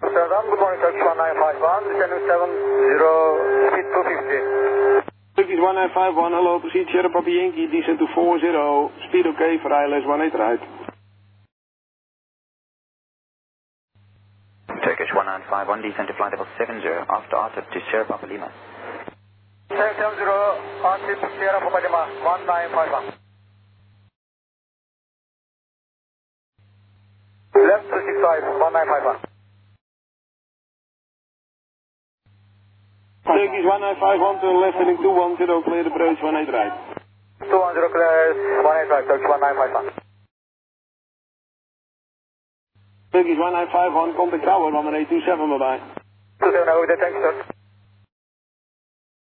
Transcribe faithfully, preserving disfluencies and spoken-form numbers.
Amsterdam, good morning, Turkish one nine five one, descending seven zero, speed two fifty. Turkish one nine five one, hello, proceed Sierra Papa Yankee, descend to four zero, speed okay for I L S one eight right. Turkish one nine five one, descend to flight level seven zero, after R T I P to Sierra Papa Lima. seven zero, R T I P Sierra Papa Lima, one nine five one. Left two six five, one nine five one. Turkish one nine five one to left heading two one zero, clear approach one eight right. two one zero clears, one eight right, Turkish one nine five one. Turkish one nine five one, contact tower, one eight two seven, bye bye. two seven, over there, thank you, sir.